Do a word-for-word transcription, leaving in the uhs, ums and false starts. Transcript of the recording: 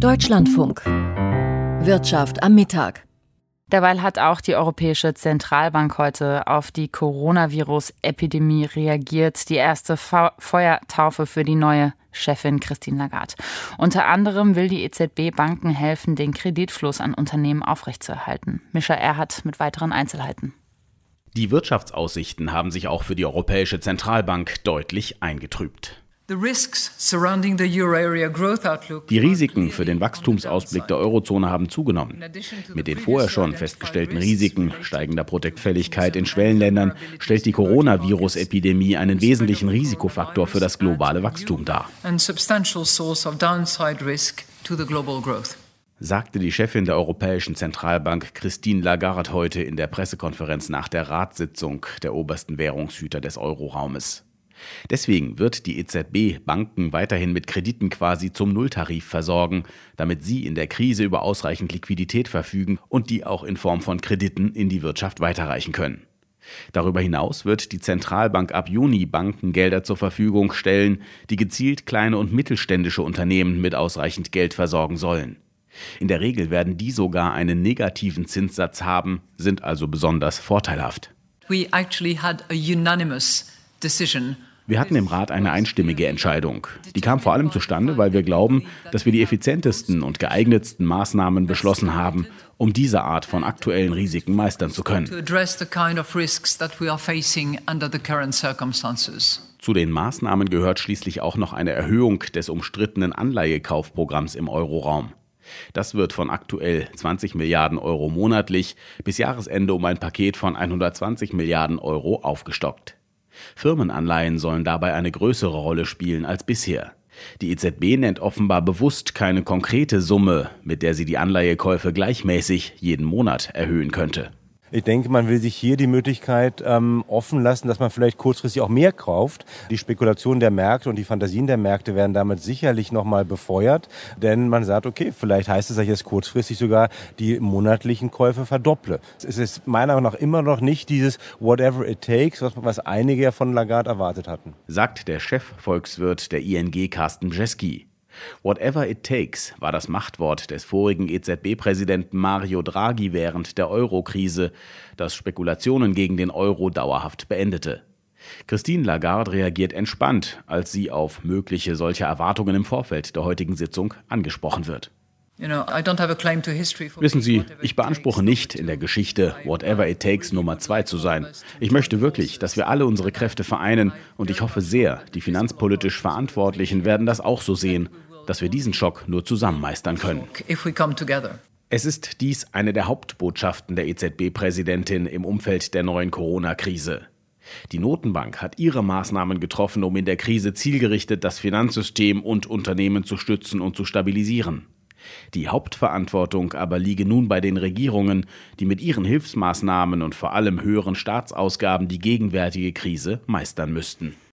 Deutschlandfunk. Wirtschaft am Mittag. Derweil hat auch die Europäische Zentralbank heute auf die Coronavirus-Epidemie reagiert. Die erste Fe- Feuertaufe für die neue Chefin Christine Lagarde. Unter anderem will die E Z B Banken helfen, den Kreditfluss an Unternehmen aufrechtzuerhalten. Mischa Erhardt mit weiteren Einzelheiten. Die Wirtschaftsaussichten haben sich auch für die Europäische Zentralbank deutlich eingetrübt. Die Risiken für den Wachstumsausblick der Eurozone haben zugenommen. Mit den vorher schon festgestellten Risiken steigender Produktfälligkeit in Schwellenländern stellt die Coronavirus-Epidemie einen wesentlichen Risikofaktor für das globale Wachstum dar, sagte die Chefin der Europäischen Zentralbank Christine Lagarde heute in der Pressekonferenz nach der Ratssitzung der obersten Währungshüter des Euroraumes. Deswegen wird die E Z B Banken weiterhin mit Krediten quasi zum Nulltarif versorgen, damit sie in der Krise über ausreichend Liquidität verfügen und die auch in Form von Krediten in die Wirtschaft weiterreichen können. Darüber hinaus wird die Zentralbank ab Juni Bankengelder zur Verfügung stellen, die gezielt kleine und mittelständische Unternehmen mit ausreichend Geld versorgen sollen. In der Regel werden die sogar einen negativen Zinssatz haben, sind also besonders vorteilhaft. We actually had a unanimous decision. Wir hatten im Rat eine einstimmige Entscheidung. Die kam vor allem zustande, weil wir glauben, dass wir die effizientesten und geeignetsten Maßnahmen beschlossen haben, um diese Art von aktuellen Risiken meistern zu können. Zu den Maßnahmen gehört schließlich auch noch eine Erhöhung des umstrittenen Anleihekaufprogramms im Euroraum. Das wird von aktuell zwanzig Milliarden Euro monatlich bis Jahresende um ein Paket von hundertzwanzig Milliarden Euro aufgestockt. Firmenanleihen sollen dabei eine größere Rolle spielen als bisher. Die E Z B nennt offenbar bewusst keine konkrete Summe, mit der sie die Anleihekäufe gleichmäßig jeden Monat erhöhen könnte. Ich denke, man will sich hier die Möglichkeit ähm, offen lassen, dass man vielleicht kurzfristig auch mehr kauft. Die Spekulation der Märkte und die Fantasien der Märkte werden damit sicherlich nochmal befeuert. Denn man sagt, okay, vielleicht heißt es, dass ich jetzt kurzfristig sogar die monatlichen Käufe verdopple. Es ist meiner Meinung nach immer noch nicht dieses whatever it takes, was, was einige ja von Lagarde erwartet hatten. Sagt der Chefvolkswirt der I N G, Carsten Březky. Whatever it takes war das Machtwort des vorigen E Z B-Präsidenten Mario Draghi während der Euro-Krise, das Spekulationen gegen den Euro dauerhaft beendete. Christine Lagarde reagiert entspannt, als sie auf mögliche solche Erwartungen im Vorfeld der heutigen Sitzung angesprochen wird. Wissen Sie, ich beanspruche nicht, in der Geschichte Whatever it takes Nummer zwei zu sein. Ich möchte wirklich, dass wir alle unsere Kräfte vereinen und ich hoffe sehr, die finanzpolitisch Verantwortlichen werden das auch so sehen, dass wir diesen Schock nur zusammen meistern können. Es ist dies eine der Hauptbotschaften der E Z B-Präsidentin im Umfeld der neuen Corona-Krise. Die Notenbank hat ihre Maßnahmen getroffen, um in der Krise zielgerichtet das Finanzsystem und Unternehmen zu stützen und zu stabilisieren. Die Hauptverantwortung aber liege nun bei den Regierungen, die mit ihren Hilfsmaßnahmen und vor allem höheren Staatsausgaben die gegenwärtige Krise meistern müssten.